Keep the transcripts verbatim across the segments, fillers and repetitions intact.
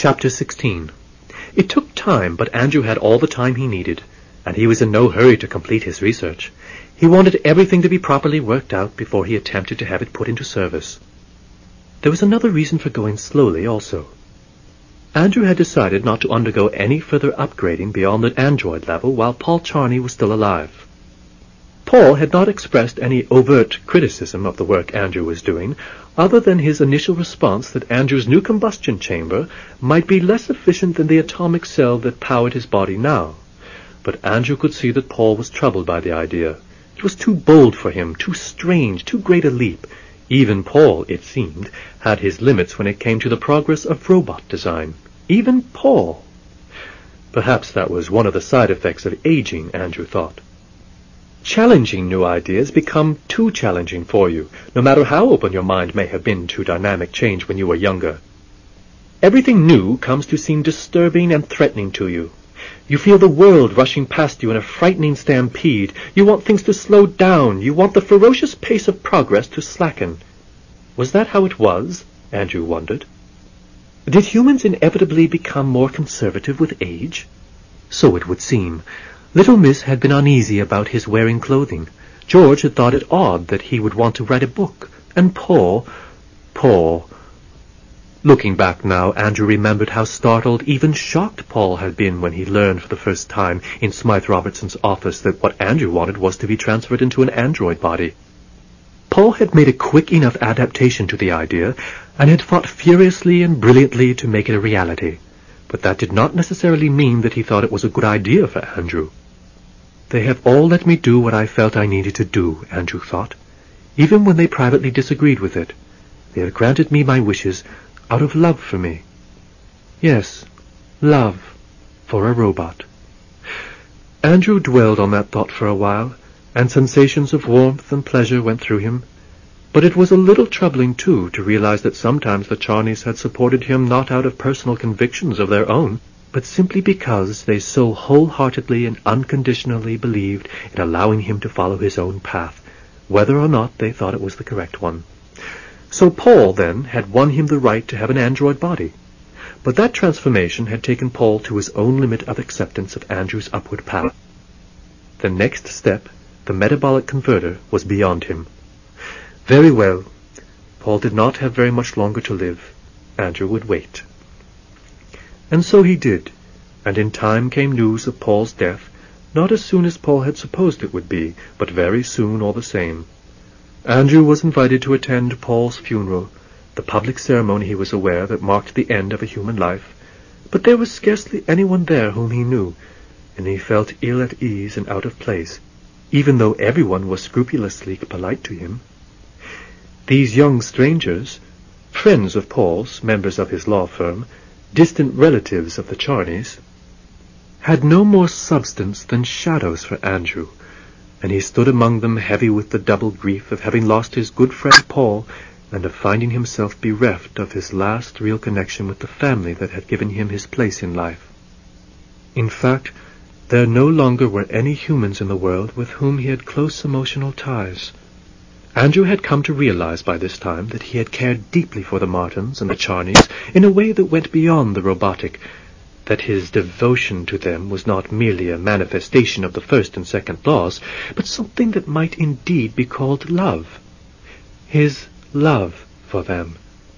Chapter sixteen. It took time, but Andrew had all the time he needed, and he was in no hurry to complete his research. He wanted everything to be properly worked out before he attempted to have it put into service. There was another reason for going slowly also. Andrew had decided not to undergo any further upgrading beyond the android level while Paul Charney was still alive. Paul had not expressed any overt criticism of the work Andrew was doing, other than his initial response that Andrew's new combustion chamber might be less efficient than the atomic cell that powered his body now. But Andrew could see that Paul was troubled by the idea. It was too bold for him, too strange, too great a leap. Even Paul, it seemed, had his limits when it came to the progress of robot design. Even Paul. Perhaps that was one of the side effects of aging, Andrew thought. Challenging new ideas become too challenging for you, no matter how open your mind may have been to dynamic change when you were younger. Everything new comes to seem disturbing and threatening to you. You feel the world rushing past you in a frightening stampede. You want things to slow down. You want the ferocious pace of progress to slacken. Was that how it was? Andrew wondered. Did humans inevitably become more conservative with age? So it would seem. Little Miss had been uneasy about his wearing clothing. George had thought it odd that he would want to write a book. And Paul... Paul... Looking back now, Andrew remembered how startled, even shocked Paul had been when he learned for the first time in Smythe Robertson's office that what Andrew wanted was to be transferred into an android body. Paul had made a quick enough adaptation to the idea, and had fought furiously and brilliantly to make it a reality. But that did not necessarily mean that he thought it was a good idea for Andrew. They have all let me do what I felt I needed to do, Andrew thought, even when they privately disagreed with it. They had granted me my wishes out of love for me. Yes, love for a robot. Andrew dwelled on that thought for a while, and sensations of warmth and pleasure went through him. But it was a little troubling, too, to realize that sometimes the Charneys had supported him not out of personal convictions of their own, but simply because they so wholeheartedly and unconditionally believed in allowing him to follow his own path, whether or not they thought it was the correct one. So Paul, then, had won him the right to have an android body. But that transformation had taken Paul to his own limit of acceptance of Andrew's upward path. The next step, the metabolic converter, was beyond him. Very well. Paul did not have very much longer to live. Andrew would wait. And so he did, and in time came news of Paul's death, not as soon as Paul had supposed it would be, but very soon all the same. Andrew was invited to attend Paul's funeral, the public ceremony, he was aware, that marked the end of a human life, but there was scarcely anyone there whom he knew, and he felt ill at ease and out of place, even though everyone was scrupulously polite to him. These young strangers, friends of Paul's, members of his law firm, distant relatives of the Charneys, had no more substance than shadows for Andrew, and he stood among them heavy with the double grief of having lost his good friend Paul, and of finding himself bereft of his last real connection with the family that had given him his place in life. In fact, there no longer were any humans in the world with whom he had close emotional ties. Andrew had come to realize by this time that he had cared deeply for the Martins and the Charneys in a way that went beyond the robotic, that his devotion to them was not merely a manifestation of the first and second laws, but something that might indeed be called love. His love for them.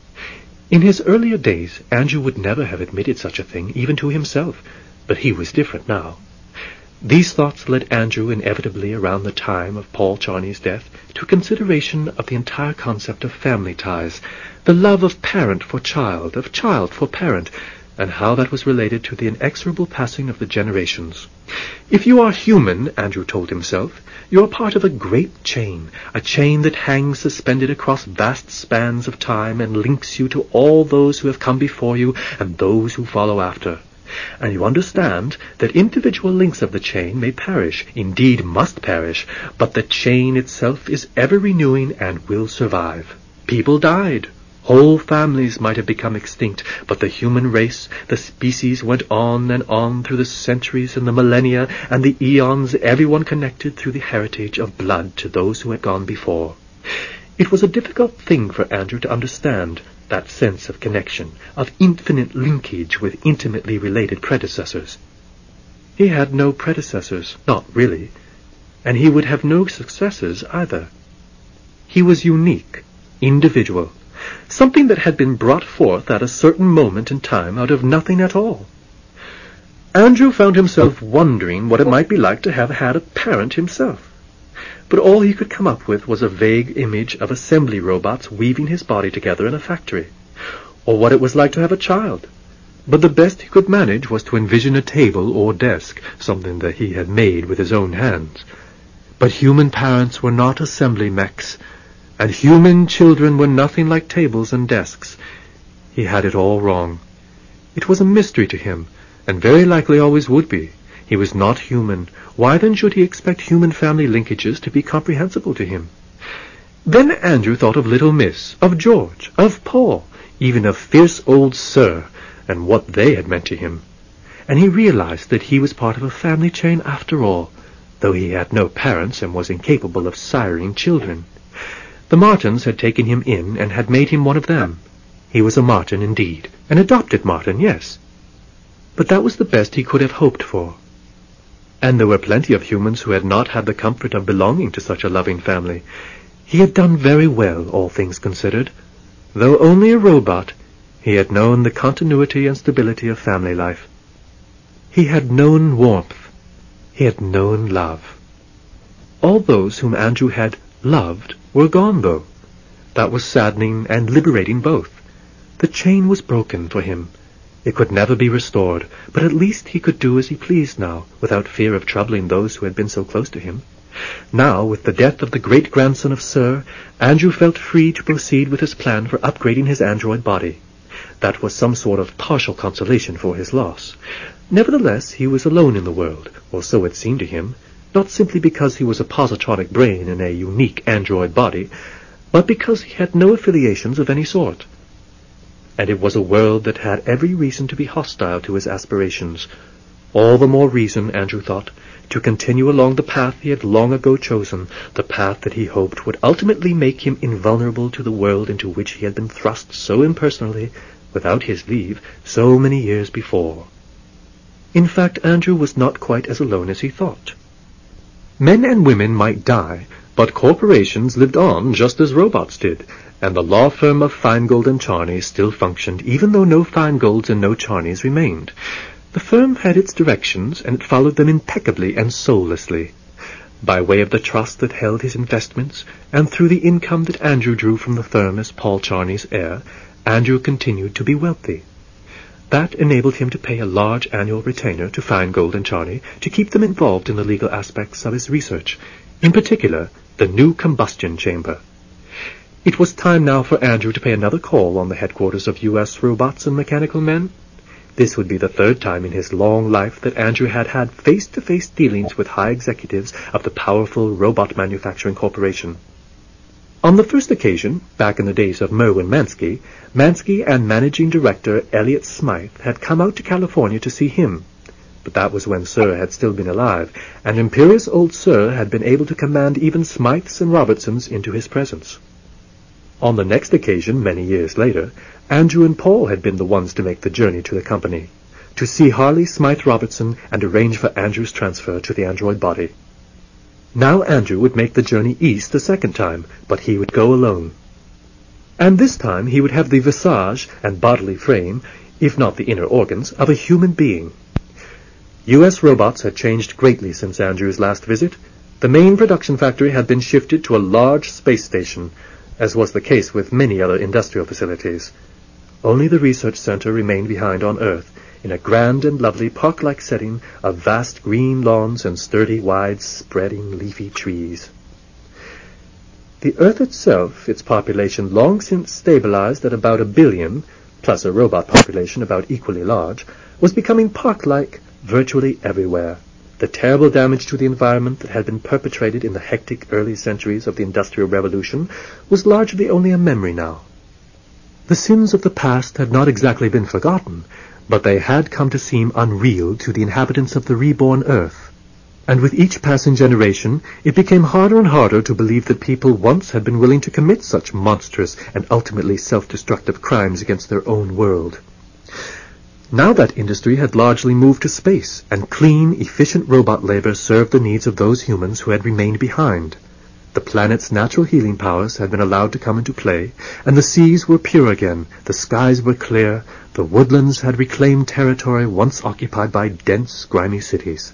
In his earlier days, Andrew would never have admitted such a thing, even to himself, but he was different now. These thoughts led Andrew inevitably around the time of Paul Charney's death to a consideration of the entire concept of family ties, the love of parent for child, of child for parent, and how that was related to the inexorable passing of the generations. If you are human, Andrew told himself, you are part of a great chain, a chain that hangs suspended across vast spans of time and links you to all those who have come before you and those who follow after. And you understand that individual links of the chain may perish, indeed must perish, but the chain itself is ever renewing and will survive. People died. Whole families might have become extinct, but the human race, the species, went on and on through the centuries and the millennia and the eons, everyone connected through the heritage of blood to those who had gone before. It was a difficult thing for Andrew to understand, that sense of connection, of infinite linkage with intimately related predecessors. He had no predecessors, not really, and he would have no successors either. He was unique, individual, something that had been brought forth at a certain moment in time out of nothing at all. Andrew found himself wondering what it might be like to have had a parent himself. But all he could come up with was a vague image of assembly robots weaving his body together in a factory, or what it was like to have a child. But the best he could manage was to envision a table or desk, something that he had made with his own hands. But human parents were not assembly mechs, and human children were nothing like tables and desks. He had it all wrong. It was a mystery to him, and very likely always would be. He was not human. Why then should he expect human family linkages to be comprehensible to him? Then Andrew thought of little Miss, of George, of Paul, even of fierce old Sir, and what they had meant to him. And he realized that he was part of a family chain after all, though he had no parents and was incapable of siring children. The Martins had taken him in and had made him one of them. He was a Martin indeed, an adopted Martin, yes. But that was the best he could have hoped for. And there were plenty of humans who had not had the comfort of belonging to such a loving family. He had done very well, all things considered. Though only a robot, he had known the continuity and stability of family life. He had known warmth. He had known love. All those whom Andrew had loved were gone, though. That was saddening and liberating both. The chain was broken for him. It could never be restored, but at least he could do as he pleased now, without fear of troubling those who had been so close to him. Now, with the death of the great-grandson of Sir, Andrew felt free to proceed with his plan for upgrading his android body. That was some sort of partial consolation for his loss. Nevertheless, he was alone in the world, or so it seemed to him, not simply because he was a positronic brain in a unique android body, but because he had no affiliations of any sort. And it was a world that had every reason to be hostile to his aspirations. All the more reason, Andrew thought, to continue along the path he had long ago chosen, the path that he hoped would ultimately make him invulnerable to the world into which he had been thrust so impersonally, without his leave, so many years before. In fact, Andrew was not quite as alone as he thought. Men and women might die, but corporations lived on just as robots did, and the law firm of Feingold and Charney still functioned, even though no Feingolds and no Charneys remained. The firm had its directions, and it followed them impeccably and soullessly. By way of the trust that held his investments, and through the income that Andrew drew from the firm as Paul Charney's heir, Andrew continued to be wealthy. That enabled him to pay a large annual retainer to Feingold and Charney to keep them involved in the legal aspects of his research, in particular, the new combustion chamber. It was time now for Andrew to pay another call on the headquarters of U S Robots and Mechanical Men. This would be the third time in his long life that Andrew had had face-to-face dealings with high executives of the powerful robot manufacturing corporation. On the first occasion, back in the days of Merwin Mansky, Mansky and managing director Elliot Smythe had come out to California to see him. But that was when Sir had still been alive, and imperious old Sir had been able to command even Smythes and Robertsons into his presence. On the next occasion, many years later, Andrew and Paul had been the ones to make the journey to the company, to see Harley Smythe Robertson and arrange for Andrew's transfer to the android body. Now Andrew would make the journey east a second time, but he would go alone. And this time he would have the visage and bodily frame, if not the inner organs, of a human being. U S Robots had changed greatly since Andrew's last visit. The main production factory had been shifted to a large space station, as was the case with many other industrial facilities. Only the research center remained behind on Earth, in a grand and lovely park-like setting of vast green lawns and sturdy, wide-spreading leafy trees. The Earth itself, its population long since stabilized at about a billion, plus a robot population about equally large, was becoming park-like virtually everywhere. The terrible damage to the environment that had been perpetrated in the hectic early centuries of the Industrial Revolution was largely only a memory now. The sins of the past had not exactly been forgotten, but they had come to seem unreal to the inhabitants of the reborn Earth. And with each passing generation, it became harder and harder to believe that people once had been willing to commit such monstrous and ultimately self-destructive crimes against their own world. Now that industry had largely moved to space, and clean, efficient robot labor served the needs of those humans who had remained behind. The planet's natural healing powers had been allowed to come into play, and the seas were pure again, the skies were clear, the woodlands had reclaimed territory once occupied by dense, grimy cities.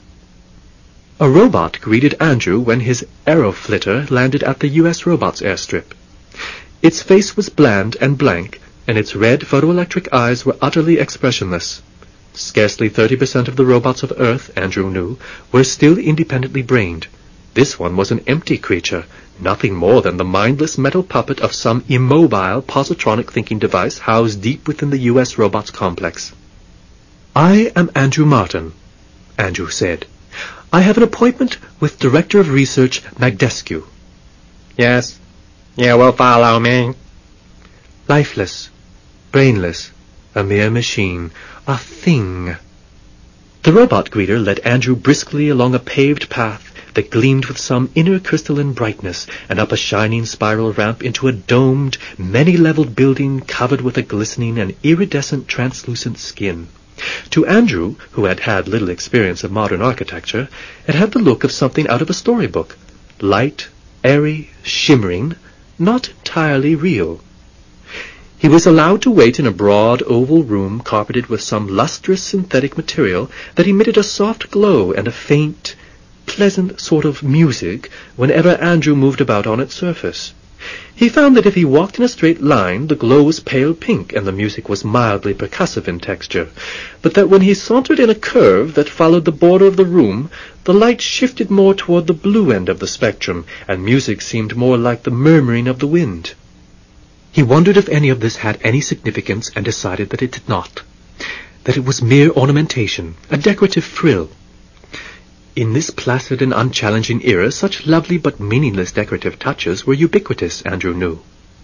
A robot greeted Andrew when his Aeroflitter landed at the U S Robots airstrip. Its face was bland and blank, and its red photoelectric eyes were utterly expressionless. Scarcely thirty percent of the robots of Earth, Andrew knew, were still independently brained. This one was an empty creature, nothing more than the mindless metal puppet of some immobile positronic thinking device housed deep within the U S Robots complex. "I am Andrew Martin," Andrew said. "I have an appointment with Director of Research Magdescu." "Yes, you will follow me." Lifeless, brainless, a mere machine, a thing. The robot greeter led Andrew briskly along a paved path that gleamed with some inner crystalline brightness, and up a shining spiral ramp into a domed, many-leveled building covered with a glistening and iridescent translucent skin. To Andrew, who had had little experience of modern architecture, it had the look of something out of a storybook. Light, airy, shimmering, not entirely real. He was allowed to wait in a broad oval room carpeted with some lustrous synthetic material that emitted a soft glow and a faint, pleasant sort of music whenever Andrew moved about on its surface. He found that if he walked in a straight line, the glow was pale pink and the music was mildly percussive in texture, but that when he sauntered in a curve that followed the border of the room, the light shifted more toward the blue end of the spectrum, and music seemed more like the murmuring of the wind. He wondered if any of this had any significance, and decided that it did not, that it was mere ornamentation, a decorative frill. In this placid and unchallenging era, such lovely but meaningless decorative touches were ubiquitous, Andrew knew.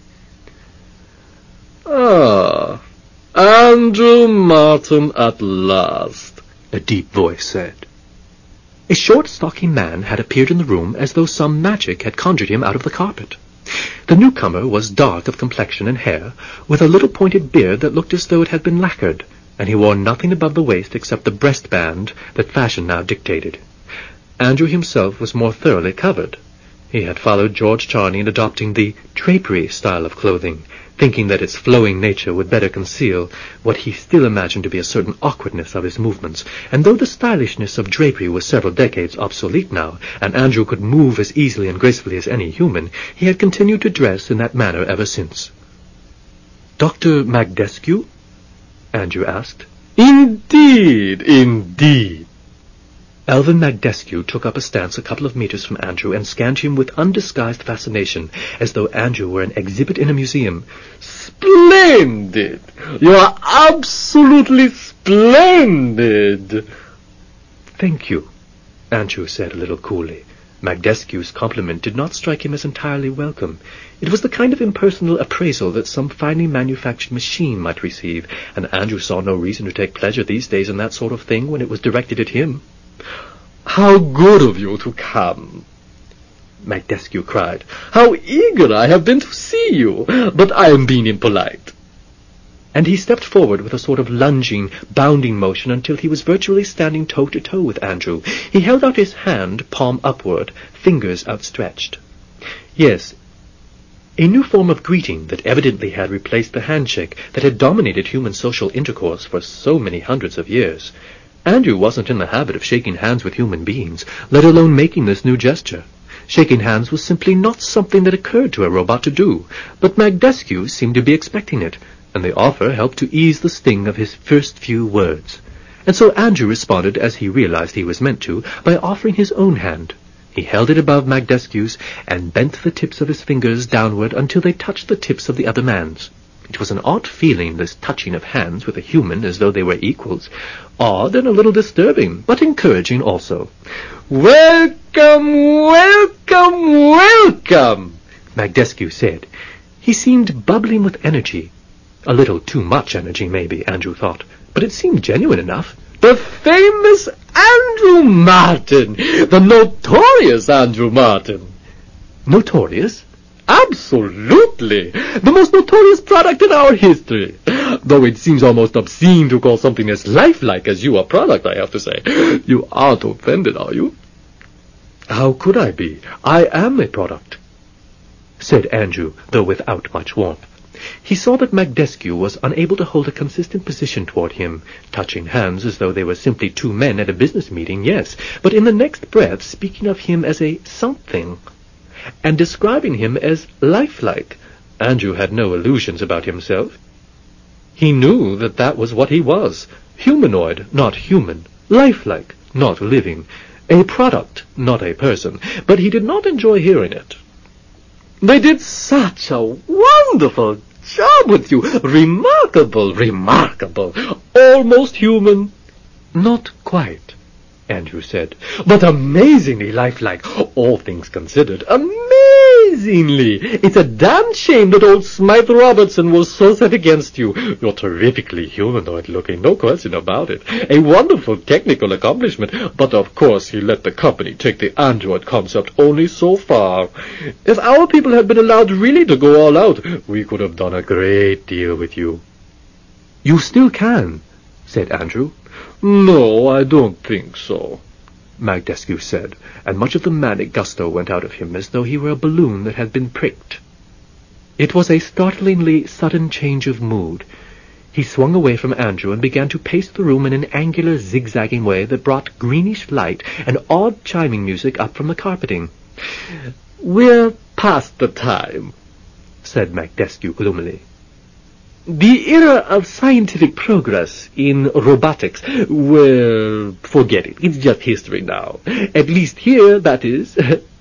"Ah, Andrew Martin at last," a deep voice said. A short, stocky man had appeared in the room as though some magic had conjured him out of the carpet. The newcomer was dark of complexion and hair, with a little pointed beard that looked as though it had been lacquered, and he wore nothing above the waist except the breastband that fashion now dictated. Andrew himself was more thoroughly covered. He had followed George Charney in adopting the drapery style of clothing, thinking that its flowing nature would better conceal what he still imagined to be a certain awkwardness of his movements, and though the stylishness of drapery was several decades obsolete now, and Andrew could move as easily and gracefully as any human, he had continued to dress in that manner ever since. "Doctor Magdescu?" Andrew asked. "Indeed, indeed." Alvin Magdescu took up a stance a couple of meters from Andrew and scanned him with undisguised fascination, as though Andrew were an exhibit in a museum. "Splendid! You are absolutely splendid!" "Thank you," Andrew said a little coolly. Magdescu's compliment did not strike him as entirely welcome. It was the kind of impersonal appraisal that some finely manufactured machine might receive, and Andrew saw no reason to take pleasure these days in that sort of thing when it was directed at him. "How good of you to come!" Magdescu cried. "How eager I have been to see you! But I am being impolite." And he stepped forward with a sort of lunging, bounding motion until he was virtually standing toe-to-toe with Andrew. He held out his hand, palm upward, fingers outstretched. Yes, a new form of greeting that evidently had replaced the handshake that had dominated human social intercourse for so many hundreds of years. Andrew wasn't in the habit of shaking hands with human beings, let alone making this new gesture. Shaking hands was simply not something that occurred to a robot to do, but Magdescu seemed to be expecting it, and the offer helped to ease the sting of his first few words. And so Andrew responded as he realized he was meant to, by offering his own hand. He held it above Magdescu's and bent the tips of his fingers downward until they touched the tips of the other man's. It was an odd feeling, this touching of hands with a human as though they were equals. Odd and a little disturbing, but encouraging also. "Welcome, welcome, welcome," Magdescu said. He seemed bubbling with energy. A little too much energy, maybe, Andrew thought, but it seemed genuine enough. "The famous Andrew Martin! The notorious Andrew Martin! Notorious? Absolutely! The most notorious product in our history. Though it seems almost obscene to call something as lifelike as you a product, I have to say. You aren't offended, are you? How could I be? I am a product, said Andrew, though without much warmth. He saw that Magdescu was unable to hold a consistent position toward him, touching hands as though they were simply two men at a business meeting, yes, but in the next breath speaking of him as a something, and describing him as lifelike. Andrew had no illusions about himself. He knew that that was what he was, humanoid, not human, lifelike, not living, a product, not a person, but he did not enjoy hearing it. They did such a wonderful job with you. Remarkable, remarkable. Almost human. Not quite, Andrew said, but amazingly lifelike, all things considered. Amazingly. It's a damn shame that old Smythe Robertson was so set against you. You're terrifically humanoid-looking, no question about it. A wonderful technical accomplishment, but of course he let the company take the android concept only so far. If our people had been allowed really to go all out, we could have done a great deal with you. You still can, said Andrew. No, I don't think so, Magdescu said, and much of the manic gusto went out of him as though he were a balloon that had been pricked. It was a startlingly sudden change of mood. He swung away from Andrew and began to pace the room in an angular, zigzagging way that brought greenish light and odd chiming music up from the carpeting. "We're past the time," said Magdescu gloomily. "The era of scientific progress in robotics, well, forget it. It's just history now. At least here, that is.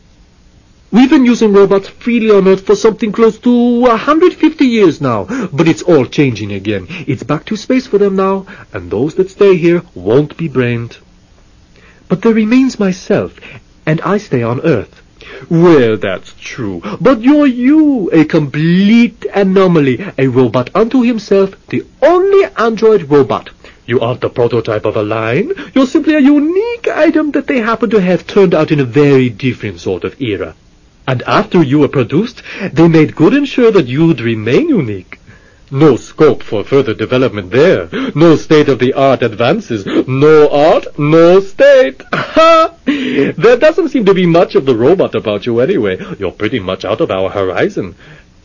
We've been using robots freely on Earth for something close to one hundred fifty years now, but it's all changing again. It's back to space for them now, and those that stay here won't be brained." "But there remains myself, and I stay on Earth." "Well, that's true, but you're you, a complete anomaly, a robot unto himself, the only android robot. You aren't the prototype of a line, you're simply a unique item that they happen to have turned out in a very different sort of era. And after you were produced, they made good and sure that you'd remain unique. No scope for further development there. No state-of-the-art advances. No art, no state. Ha! There doesn't seem to be much of the robot about you anyway. You're pretty much out of our horizon.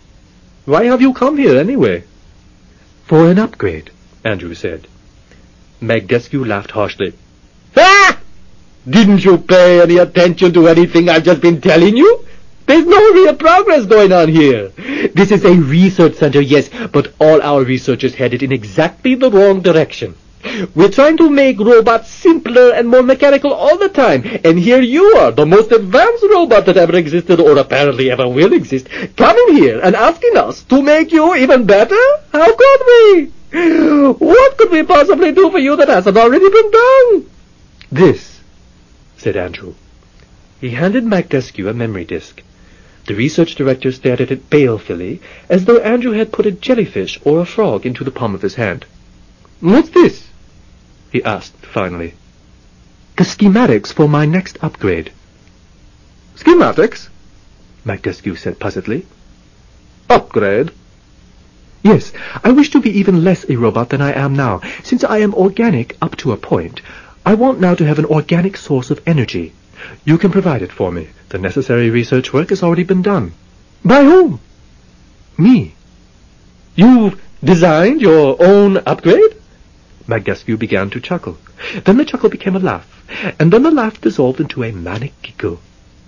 Why have you come here anyway?" "For an upgrade," Andrew said. Magdescu laughed harshly. "Ah! Didn't you pay any attention to anything I've just been telling you? There's no real progress going on here. This is a research center, yes, but all our research is headed in exactly the wrong direction. We're trying to make robots simpler and more mechanical all the time, and here you are, the most advanced robot that ever existed or apparently ever will exist, coming here and asking us to make you even better? How could we? What could we possibly do for you that hasn't already been done?" "This," said Andrew. He handed Magdescu a memory disk. The research director stared at it balefully, as though Andrew had put a jellyfish or a frog into the palm of his hand. "What's this?" he asked finally. "The schematics for my next upgrade." "Schematics?" Magdescu said puzzledly. "Upgrade?" "Yes, I wish to be even less a robot than I am now. Since I am organic up to a point, I want now to have an organic source of energy. You can provide it for me. The necessary research work has already been done." "By whom?" "Me." "You've designed your own upgrade?" Magdescu began to chuckle. Then the chuckle became a laugh, and then the laugh dissolved into a manic giggle.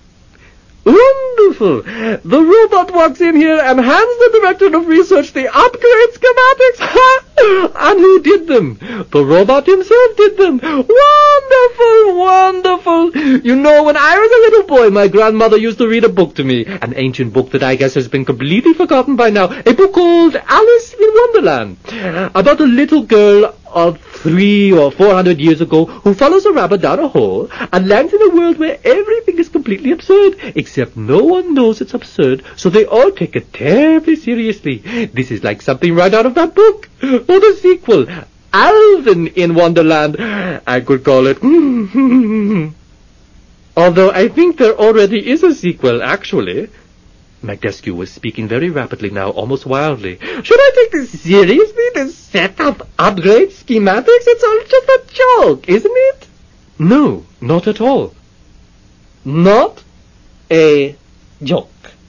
"Wonderful! The robot walks in here and hands the director of research the upgrade schematics. Ha! And who did them? The robot himself did them. Wonderful, wonderful! You know, when I was a little boy, my grandmother used to read a book to me, an ancient book that I guess has been completely forgotten by now, a book called Alice in Wonderland, about a little girl of three or four hundred years ago who follows a rabbit down a hole and lands in a world where everything is completely absurd, except no one knows it's absurd, so they all take it terribly seriously. This is like something right out of that book. Or the sequel, Alvin in Wonderland. I could call it... Although I think there already is a sequel, actually. Magdescu was speaking very rapidly now, almost wildly. Should I take this seriously, this set of upgrade schematics? It's all just a joke, isn't it? No, not at all. Not a joke.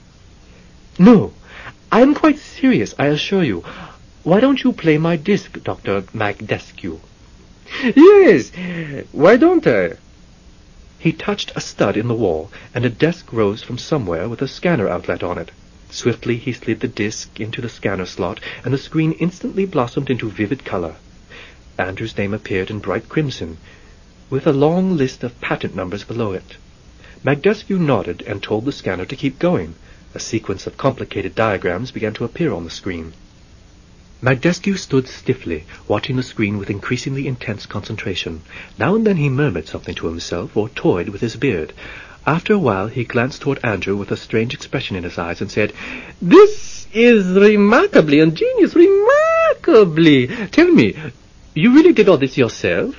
No, I'm quite serious, I assure you. Why don't you play my disc, Doctor Magdescu? Yes, why don't I? He touched a stud in the wall, and a desk rose from somewhere with a scanner outlet on it. Swiftly he slid the disc into the scanner slot, and the screen instantly blossomed into vivid color. Andrew's name appeared in bright crimson, with a long list of patent numbers below it. Magdescu nodded and told the scanner to keep going. A sequence of complicated diagrams began to appear on the screen. Magdescu stood stiffly, watching the screen with increasingly intense concentration. Now and then he murmured something to himself, or toyed with his beard. After a while he glanced toward Andrew with a strange expression in his eyes, and said, "This is remarkably ingenious, remarkably. Tell me, you really did all this yourself?"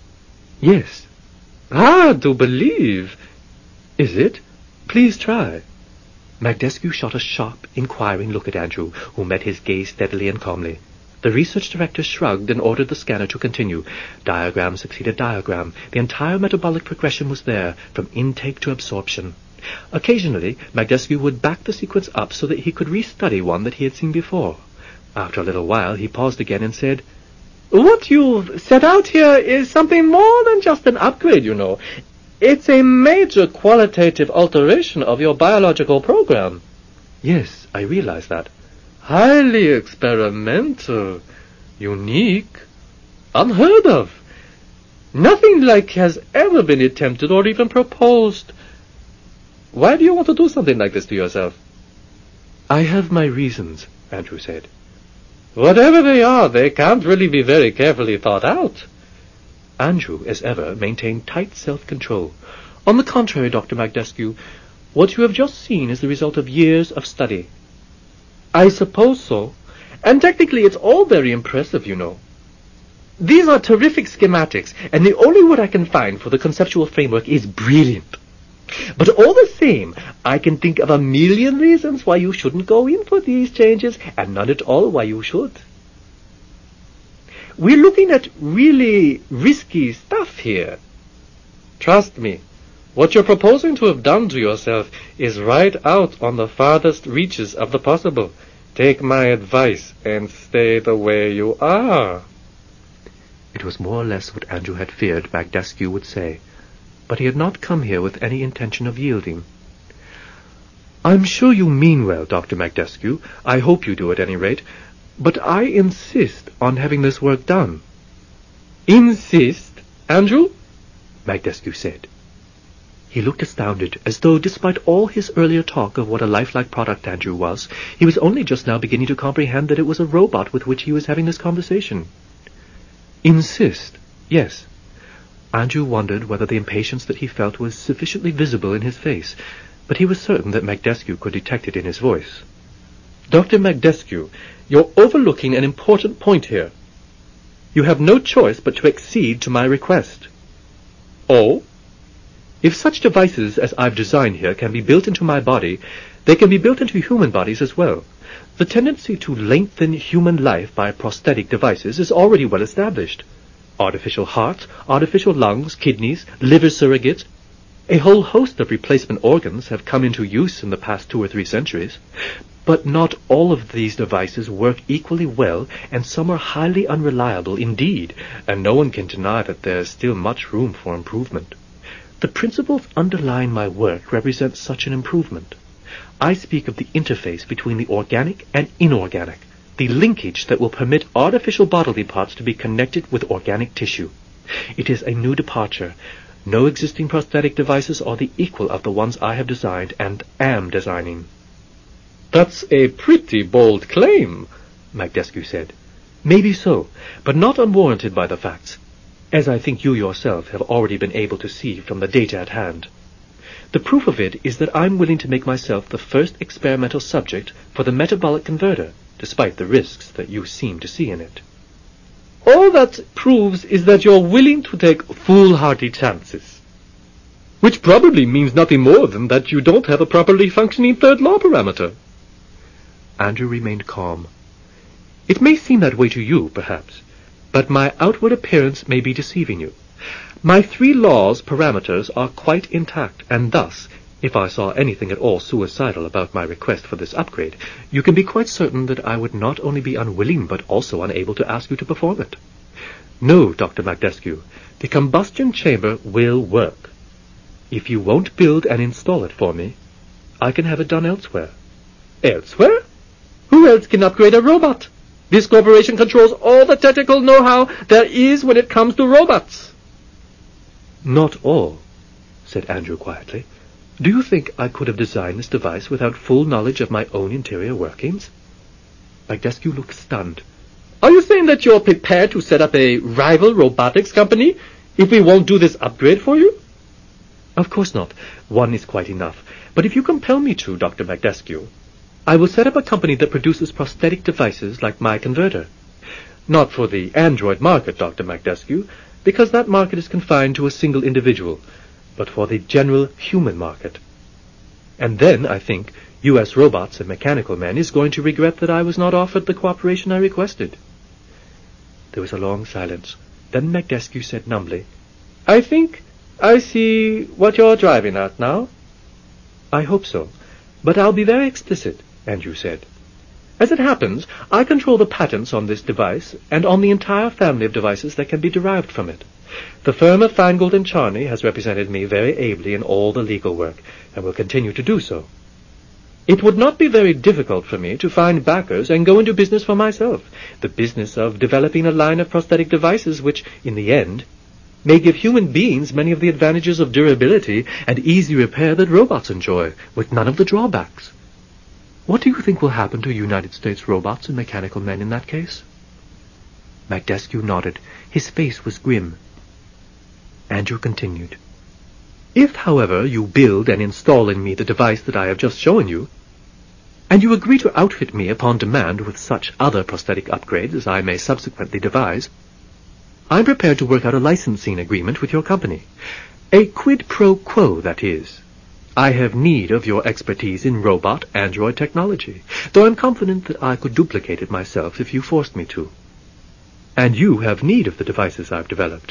"Yes." "Hard to believe." "Is it? Please try." Magdescu shot a sharp, inquiring look at Andrew, who met his gaze steadily and calmly. The research director shrugged and ordered the scanner to continue. Diagram succeeded diagram. The entire metabolic progression was there, from intake to absorption. Occasionally, Magdescu would back the sequence up so that he could restudy one that he had seen before. After a little while, he paused again and said, "What you've set out here is something more than just an upgrade, you know. It's a major qualitative alteration of your biological program." "Yes, I realize that." "Highly experimental, unique, unheard of. Nothing like has ever been attempted or even proposed. Why do you want to do something like this to yourself?" "I have my reasons," Andrew said. "Whatever they are, they can't really be very carefully thought out." Andrew, as ever, maintained tight self-control. "On the contrary, Doctor Magdescu, what you have just seen is the result of years of study." "I suppose so. And technically it's all very impressive, you know. These are terrific schematics, and the only word I can find for the conceptual framework is brilliant. But all the same, I can think of a million reasons why you shouldn't go in for these changes, and none at all why you should. We're looking at really risky stuff here. Trust me, what you're proposing to have done to yourself is right out on the farthest reaches of the possible. Take my advice and stay the way you are." It was more or less what Andrew had feared Magdescu would say, but he had not come here with any intention of yielding. "I'm sure you mean well, Doctor Magdescu. I hope you do at any rate. But I insist on having this work done." "Insist, Andrew?" Magdescu said. He looked astounded, as though, despite all his earlier talk of what a lifelike product Andrew was, he was only just now beginning to comprehend that it was a robot with which he was having this conversation. Insist, yes. Andrew wondered whether the impatience that he felt was sufficiently visible in his face, but he was certain that Magdescu could detect it in his voice. "Doctor Magdescu, you're overlooking an important point here. You have no choice but to accede to my request." "Oh?" "If such devices as I've designed here can be built into my body, they can be built into human bodies as well. The tendency to lengthen human life by prosthetic devices is already well established. Artificial hearts, artificial lungs, kidneys, liver surrogates, a whole host of replacement organs have come into use in the past two or three centuries. But not all of these devices work equally well, and some are highly unreliable indeed, and no one can deny that there is still much room for improvement. The principles underlying my work represent such an improvement. I speak of the interface between the organic and inorganic, the linkage that will permit artificial bodily parts to be connected with organic tissue. It is a new departure. No existing prosthetic devices are the equal of the ones I have designed and am designing." "That's a pretty bold claim," Magdescu said. "Maybe so, but not unwarranted by the facts, as I think you yourself have already been able to see from the data at hand. The proof of it is that I'm willing to make myself the first experimental subject for the metabolic converter, despite the risks that you seem to see in it." All that proves is that you're willing to take foolhardy chances. Which probably means nothing more than that you don't have a properly functioning third law parameter. Andrew remained calm. It may seem that way to you, perhaps, but my outward appearance may be deceiving you. My three laws parameters are quite intact, and thus, if I saw anything at all suicidal about my request for this upgrade, you can be quite certain that I would not only be unwilling but also unable to ask you to perform it. No, Doctor Magdescu, the combustion chamber will work. If you won't build and install it for me, I can have it done elsewhere. Elsewhere? Who else can upgrade a robot? This corporation controls all the technical know-how there is when it comes to robots. Not all, said Andrew quietly. Do you think I could have designed this device without full knowledge of my own interior workings? Magdescu looked stunned. Are you saying that you're prepared to set up a rival robotics company if we won't do this upgrade for you? Of course not. One is quite enough. But if you compel me to, Doctor Magdescu, I will set up a company that produces prosthetic devices like my converter. Not for the android market, Doctor Magdescu, because that market is confined to a single individual, but for the general human market. And then, I think, U S Robots and Mechanical Men is going to regret that I was not offered the cooperation I requested. There was a long silence. Then Magdescu said numbly, I think I see what you're driving at now. I hope so, but I'll be very explicit, Andrew said. As it happens, I control the patents on this device and on the entire family of devices that can be derived from it. The firm of Feingold and Charney has represented me very ably in all the legal work, and will continue to do so. It would not be very difficult for me to find backers and go into business for myself, the business of developing a line of prosthetic devices which, in the end, may give human beings many of the advantages of durability and easy repair that robots enjoy, with none of the drawbacks. What do you think will happen to United States Robots and Mechanical Men in that case? Magdescu nodded. His face was grim. Andrew continued. If, however, you build and install in me the device that I have just shown you, and you agree to outfit me upon demand with such other prosthetic upgrades as I may subsequently devise, I'm prepared to work out a licensing agreement with your company. A quid pro quo, that is. I have need of your expertise in robot-android technology, though I'm confident that I could duplicate it myself if you forced me to. And you have need of the devices I've developed.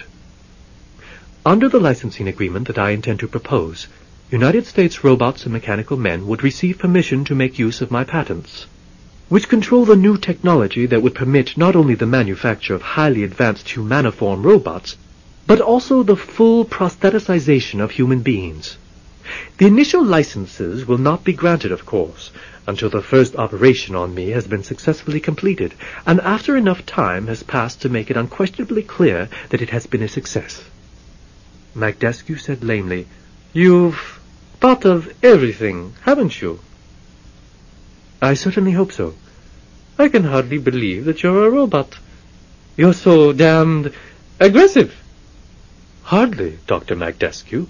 Under the licensing agreement that I intend to propose, United States Robots and Mechanical Men would receive permission to make use of my patents, which control the new technology that would permit not only the manufacture of highly advanced humaniform robots, but also the full prostheticization of human beings. The initial licenses will not be granted, of course, until the first operation on me has been successfully completed, and after enough time has passed to make it unquestionably clear that it has been a success. Magdescu said lamely, You've thought of everything, haven't you? I certainly hope so. I can hardly believe that you're a robot. You're so damned aggressive. Hardly, Doctor Magdescu.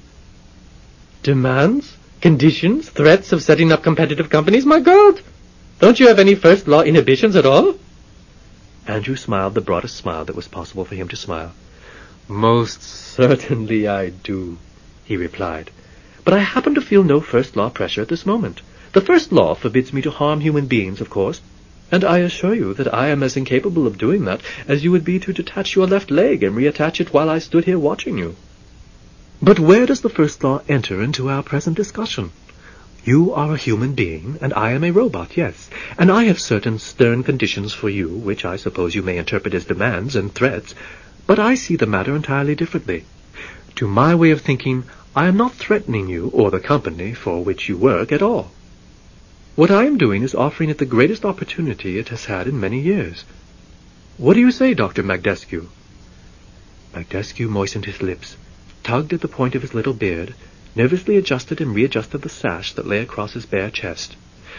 Demands, conditions, threats of setting up competitive companies? My God! Don't you have any first law inhibitions at all? Andrew smiled the broadest smile that was possible for him to smile. Most certainly I do, he replied. But I happen to feel no first law pressure at this moment. The first law forbids me to harm human beings, of course, and I assure you that I am as incapable of doing that as you would be to detach your left leg and reattach it while I stood here watching you. But where does the first law enter into our present discussion? You are a human being, and I am a robot, yes, and I have certain stern conditions for you, which I suppose you may interpret as demands and threats, but I see the matter entirely differently. To my way of thinking, I am not threatening you or the company for which you work at all. What I am doing is offering it the greatest opportunity it has had in many years. What do you say, Doctor Magdescu? Magdescu moistened his lips, tugged at the point of his little beard, nervously adjusted and readjusted the sash that lay across his bare chest.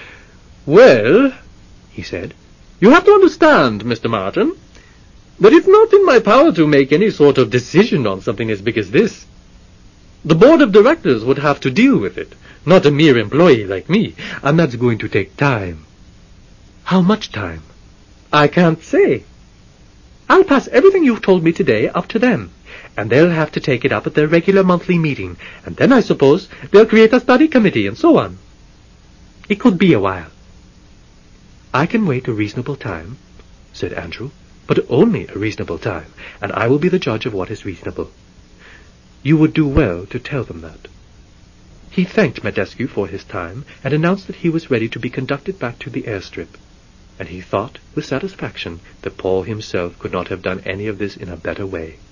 Well, he said, you have to understand, Mister Martin, that it's not in my power to make any sort of decision on something as big as this. The board of directors would have to deal with it, not a mere employee like me, and that's going to take time. How much time? I can't say. I'll pass everything you've told me today up to them, and they'll have to take it up at their regular monthly meeting, and then I suppose they'll create a study committee and so on. It could be a while." "I can wait a reasonable time," said Andrew, "but only a reasonable time, and I will be the judge of what is reasonable. You would do well to tell them that." He thanked Madescu for his time, and announced that he was ready to be conducted back to the airstrip, and he thought with satisfaction that Paul himself could not have done any of this in a better way.